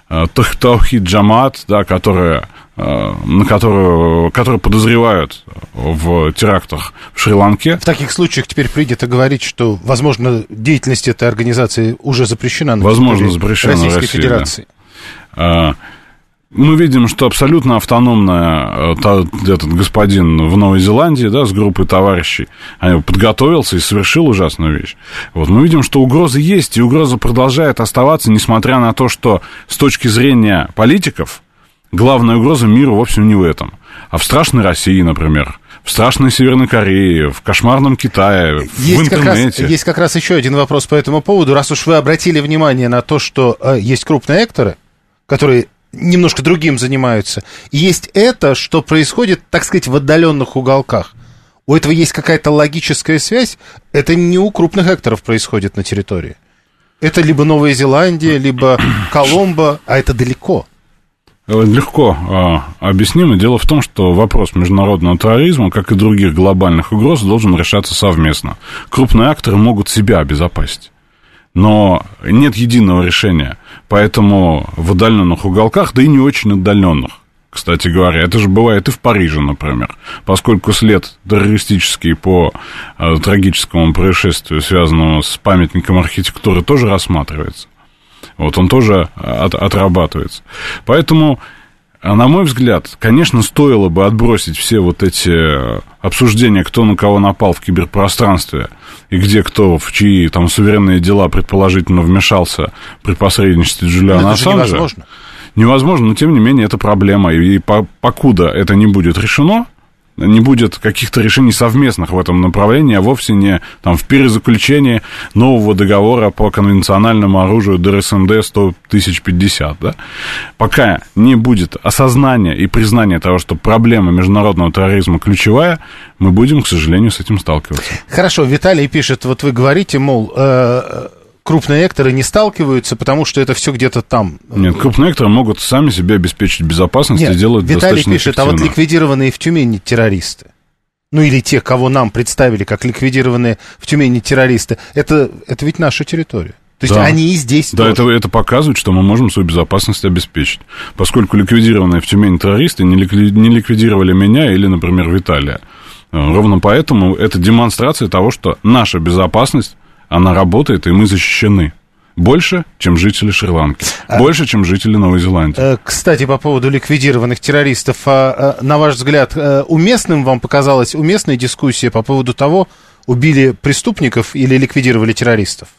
Таухид Джамаат, да, которая, на которую, которую подозревают в терактах в Шри-Ланке. В таких случаях теперь принято говорить, что, возможно, деятельность этой организации уже запрещена на возможно, запрещена Российской России, Федерации. Да. мы видим, что абсолютно автономная этот господин в Новой Зеландии, да, с группой товарищей, подготовился и совершил ужасную вещь. Вот мы видим, что угроза есть, и угроза продолжает оставаться, несмотря на то, что с точки зрения политиков главная угроза миру вовсе не в этом, а в страшной России, например, в страшной Северной Корее, в кошмарном Китае, есть в интернете. Как раз, есть как раз еще один вопрос по этому поводу. Раз уж вы обратили внимание на то, что э, есть крупные акторы, которые немножко другим занимаются, и есть это, что происходит, так сказать, в отдаленных уголках. У этого есть какая-то логическая связь. Это не у крупных акторов происходит на территории. Это либо Новая Зеландия, либо Коломбо, а это далеко. Легко э, объяснимо. Дело в том, что вопрос международного терроризма, как и других глобальных угроз, должен решаться совместно. Крупные акторы могут себя обезопасить, но нет единого решения. Поэтому в отдаленных уголках, да и не очень отдаленных, кстати говоря, это же бывает и в Париже, например, поскольку след террористический по э, трагическому происшествию, связанному с памятником архитектуры, тоже рассматривается. Вот он тоже от, отрабатывается. Поэтому, на мой взгляд, конечно, стоило бы отбросить все вот эти обсуждения, кто на кого напал в киберпространстве, и где кто в чьи там суверенные дела предположительно вмешался при посредничестве Джулиана Ассанжа. Это невозможно. Невозможно, но тем не менее это проблема. И по, покуда это не будет решено, не будет каких-то решений совместных в этом направлении, а вовсе не там, в перезаключении нового договора по конвенциональному оружию ДР эс эм дэ сто тысяч пятьдесят. Да? Пока не будет осознания и признания того, что проблема международного терроризма ключевая, мы будем, к сожалению, с этим сталкиваться. Хорошо, Виталий пишет, вот вы говорите, мол, э, крупные акторы не сталкиваются, потому что это все где-то там. Нет, крупные акторы могут сами себе обеспечить безопасность. Нет, и делать Виталий достаточно пишет, эффективно. А вот ликвидированные в Тюмени террористы, ну или те, кого нам представили как ликвидированные в Тюмени террористы, это, это ведь наша территория. То есть да. Они и здесь да, тоже. это, это показывает, что мы можем свою безопасность обеспечить. Поскольку ликвидированные в Тюмени террористы не, ликви... не ликвидировали меня или, например, Виталия. Ровно поэтому это демонстрация того, что наша безопасность, она работает, и мы защищены. Больше, чем жители Шри-Ланки. А, больше, чем жители Новой Зеландии. Кстати, по поводу ликвидированных террористов. А, а, на ваш взгляд, уместным вам показалась уместная дискуссия по поводу того, убили преступников или ликвидировали террористов?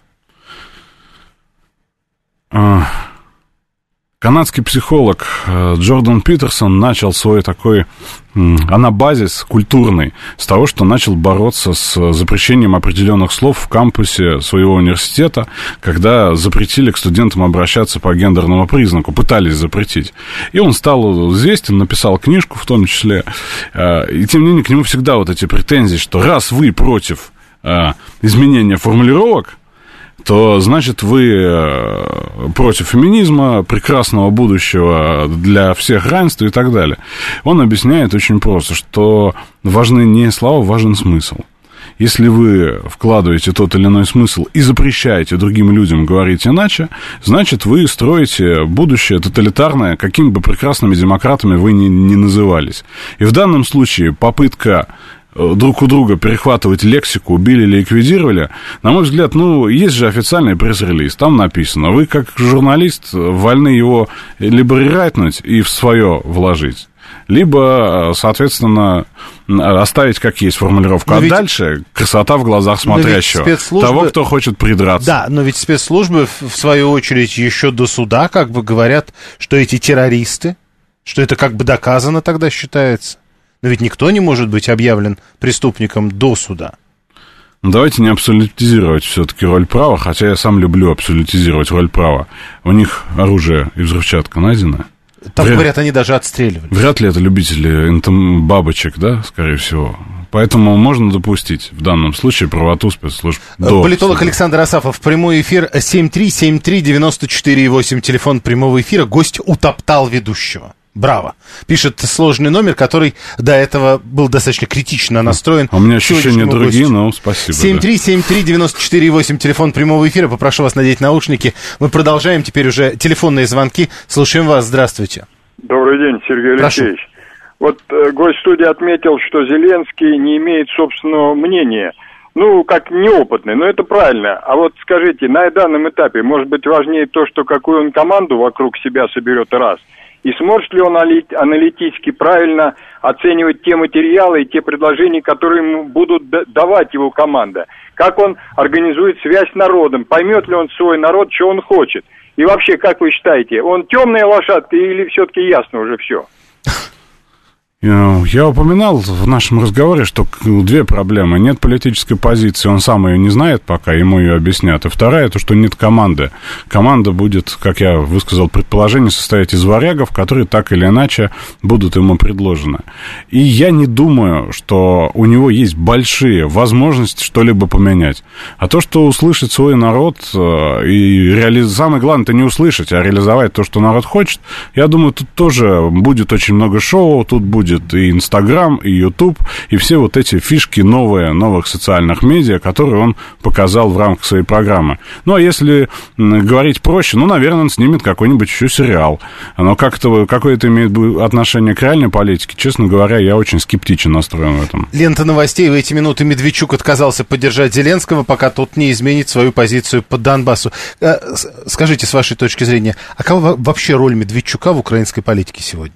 Канадский психолог Джордан Питерсон начал свой такой анабазис культурный с того, что начал бороться с запрещением определенных слов в кампусе своего университета, когда запретили к студентам обращаться по гендерному признаку, пытались запретить. И он стал известен, написал книжку в том числе, и тем не менее к нему всегда вот эти претензии, что раз вы против изменения формулировок, то, значит, вы против феминизма, прекрасного будущего для всех равенства и так далее. Он объясняет очень просто, что важны не слова, важен смысл. Если вы вкладываете тот или иной смысл и запрещаете другим людям говорить иначе, значит, вы строите будущее тоталитарное, какими бы прекрасными демократами вы ни, ни назывались. И в данном случае попытка друг у друга перехватывать лексику, убили или ликвидировали, на мой взгляд, ну, есть же официальный пресс-релиз, там написано, вы как журналист вольны его либо рерайтнуть и в свое вложить, либо, соответственно, оставить как есть формулировку. Но а ведь... дальше красота в глазах смотрящего, спецслужбы... того, кто хочет придраться. Да, но ведь спецслужбы, в свою очередь, еще до суда как бы говорят, что эти террористы, что это как бы доказано тогда считается. Но ведь никто не может быть объявлен преступником до суда. Давайте не абсолютизировать все-таки роль права, хотя я сам люблю абсолютизировать роль права. У них оружие и взрывчатка найдены. Там, вряд... говорят, они даже отстреливали. Вряд ли это любители бабочек, да, скорее всего. Поэтому можно допустить в данном случае правоту спецслужб. Политолог Александр Асафов, прямой эфир семь три семь три девять четыре восемь, телефон прямого эфира. Гость утоптал ведущего. Браво. Пишет сложный номер, который до этого был достаточно критично настроен. У меня ощущения другие, гостю. Но спасибо. семь три семь три девять четыре восемь, телефон прямого эфира. Попрошу вас надеть наушники. Мы продолжаем теперь уже телефонные звонки. Слушаем вас. Здравствуйте. Добрый день, Сергей Прошу. Алексеевич. Вот э, гость студии отметил, что Зеленский не имеет собственного мнения. Ну, как неопытный, но это правильно. А вот скажите, на данном этапе, может быть, важнее то, что какую он команду вокруг себя соберет, раз. И сможет ли он аналитически правильно оценивать те материалы и те предложения, которые ему будут давать его команда? Как он организует связь с народом? Поймет ли он свой народ, что он хочет? И вообще, как вы считаете, он темная лошадка или все-таки ясно уже все? Я упоминал в нашем разговоре, что две проблемы. Нет политической позиции, он сам ее не знает пока, ему ее объяснят. И вторая, то, что нет команды. Команда будет, как я высказал предположение, состоять из варягов, которые так или иначе будут ему предложены. И я не думаю, что у него есть большие возможности что-либо поменять. А то, что услышит свой народ, и реализ... самое главное, это не услышать, а реализовать то, что народ хочет, я думаю, тут тоже будет очень много шоу, тут будет и Инстаграм, и Ютуб, и все вот эти фишки новые, новых социальных медиа, которые он показал в рамках своей программы. Ну, а если говорить проще, ну, наверное, он снимет какой-нибудь еще сериал. Но как-то, какое это имеет отношение к реальной политике, честно говоря, я очень скептично настроен в этом. Лента новостей. В эти минуты Медведчук отказался поддержать Зеленского, пока тот не изменит свою позицию по Донбассу. Скажите, с вашей точки зрения, а какова вообще роль Медведчука в украинской политике сегодня?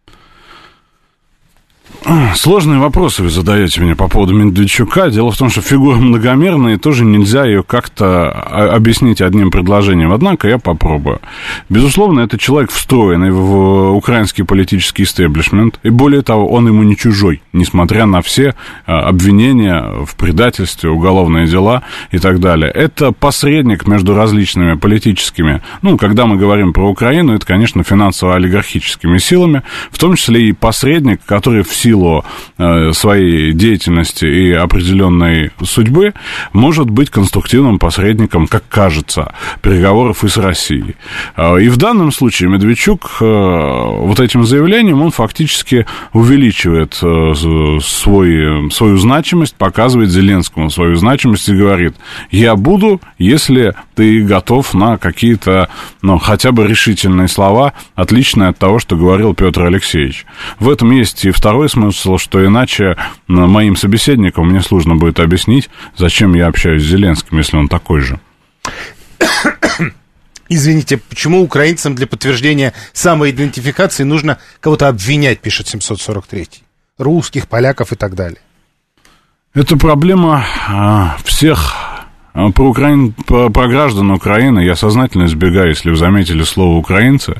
Сложные вопросы вы задаете мне по поводу Медведчука. Дело в том, что фигура многомерная, и тоже нельзя ее как-то объяснить одним предложением. Однако я попробую. Безусловно, это человек, встроенный в украинский политический истеблишмент. И более того, он ему не чужой, несмотря на все обвинения в предательстве, уголовные дела и так далее. Это посредник между различными политическими, ну, когда мы говорим про Украину, это, конечно, финансово-олигархическими силами, в том числе и посредник, который в силу своей деятельности и определенной судьбы может быть конструктивным посредником, как кажется, переговоров и с Россией. И в данном случае Медведчук вот этим заявлением, он фактически увеличивает свой, свою значимость, показывает Зеленскому свою значимость и говорит: я буду, если ты готов на какие-то, ну, хотя бы решительные слова, отличные от того, что говорил Петр Алексеевич. В этом есть и второй смысл, что иначе моим собеседникам мне сложно будет объяснить, зачем я общаюсь с Зеленским, если он такой же. Извините, почему украинцам для подтверждения самоидентификации нужно кого-то обвинять, пишет семьсот сорок третий? Русских, поляков и так далее. Это проблема а, всех. Про, Украин... про граждан Украины я сознательно избегаю, если вы заметили слово «украинцы».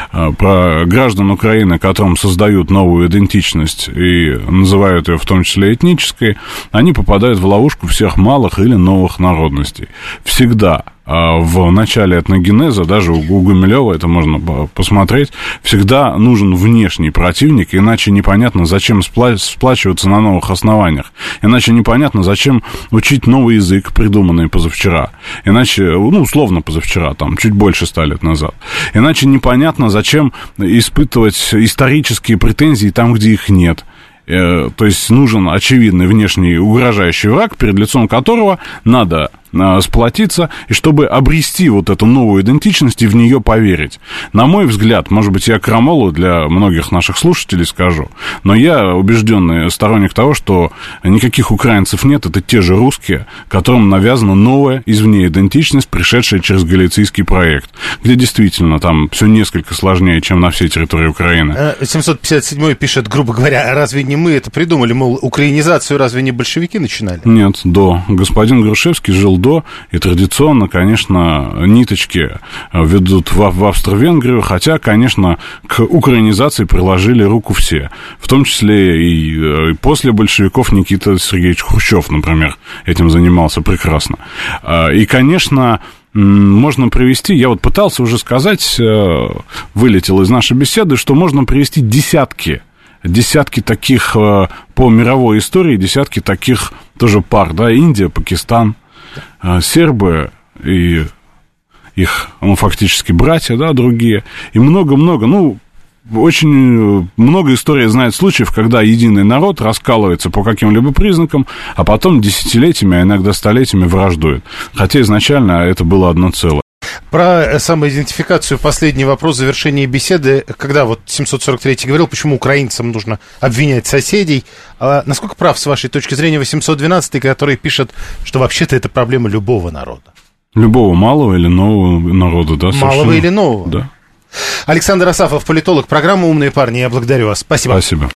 Про граждан Украины, которым создают новую идентичность и называют ее в том числе этнической, они попадают в ловушку всех малых или новых народностей. Всегда. В начале этногенеза, даже у Гумилева это можно посмотреть, всегда нужен внешний противник, иначе непонятно, зачем сплачиваться на новых основаниях, иначе непонятно, зачем учить новый язык, придуманный позавчера, иначе, ну, условно позавчера, там, чуть больше ста лет назад, иначе непонятно, зачем испытывать исторические претензии там, где их нет. То есть нужен очевидный внешний угрожающий враг, перед лицом которого надо сплотиться, и чтобы обрести вот эту новую идентичность и в нее поверить. На мой взгляд, может быть, я крамолу для многих наших слушателей скажу, но я убежденный сторонник того, что никаких украинцев нет, это те же русские, которым навязана новая извне идентичность, пришедшая через галицийский проект, где действительно там все несколько сложнее, чем на всей территории Украины. семьсот пятьдесят седьмой пишет, грубо говоря, а разве не мы это придумали, мол, украинизацию разве не большевики начинали? Нет, до. Господин Грушевский жил до, и традиционно, конечно, ниточки ведут в, в Австро-Венгрию, хотя, конечно, к украинизации приложили руку все, в том числе и, и после большевиков Никита Сергеевич Хрущев, например, этим занимался прекрасно. И, конечно, можно привести, я вот пытался уже сказать, вылетел из нашей беседы, что можно привести десятки десятки таких по мировой истории, десятки таких тоже пар, да, Индия, Пакистан, сербы и их, ну, фактически братья, да, другие, и много-много, ну, очень много историй знает случаев, когда единый народ раскалывается по каким-либо признакам, а потом десятилетиями, а иногда столетиями враждует, хотя изначально это было одно целое. Про самоидентификацию последний вопрос завершения беседы. Когда вот семьсот сорок третий говорил, почему украинцам нужно обвинять соседей, а насколько прав, с вашей точки зрения, восемьсот двенадцатый, который пишет, что вообще-то это проблема любого народа? Любого малого или нового народа, да? Малого или нового? Да. Александр Асафов, политолог, программа «Умные парни». Я благодарю вас. Спасибо. Спасибо.